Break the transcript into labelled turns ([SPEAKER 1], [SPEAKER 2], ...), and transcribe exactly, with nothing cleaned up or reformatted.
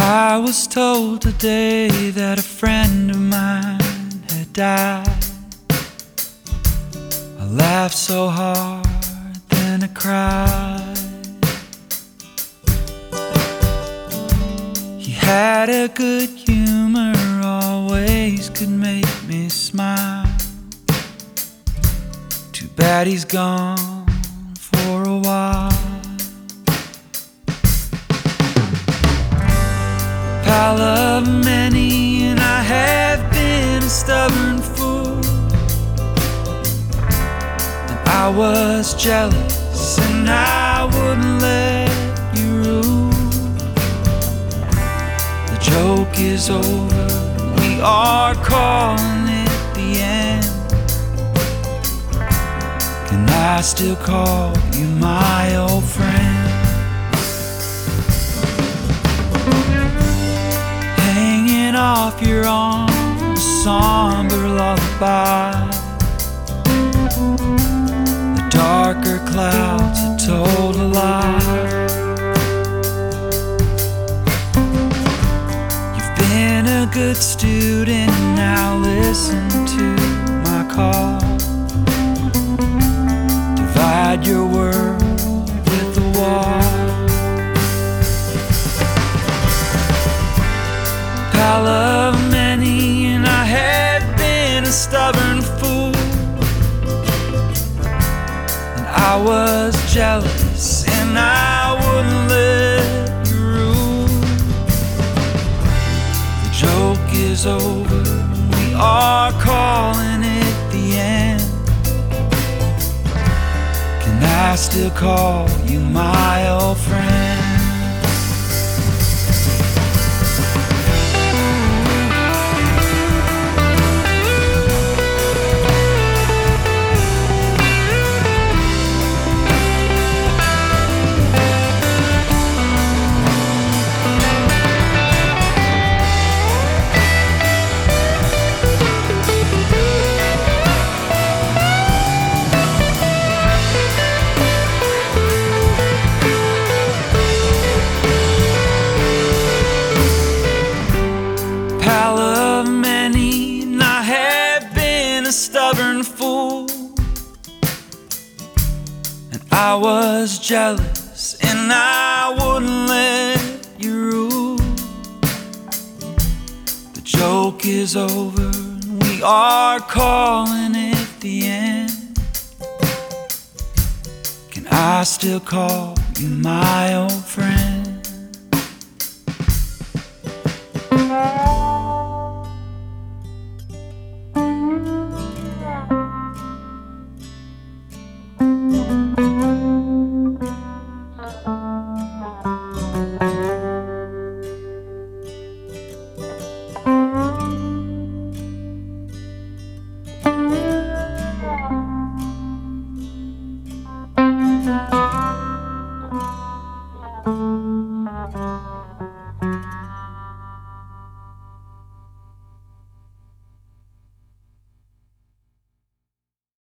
[SPEAKER 1] I was told today that a friend of mine had died. I laughed so hard, then I cried. He had a good humor, always could make me smile. Too bad he's gone for a while. Pal of many, and I have been a stubborn fool. And I was jealous, and I wouldn't let you rule. The joke is over, we are calling it the end. Can I still call you my old friend? Hanging off your arm, a somber lullaby. The darker clouds had told a lie. You've been a good student, now listen to my call. Divide your world with a wall. Pal of many, and I had been a stubborn fool. And I was jealous, and I wouldn't let you rule. The joke is over, we are calling it the end. Can I still call you my old friend? Pal of many, and I have been a stubborn fool. And I was jealous, and I wouldn't let you rule. The joke is over, we are calling it the end. Can I still call you my old friend?
[SPEAKER 2] Thank you.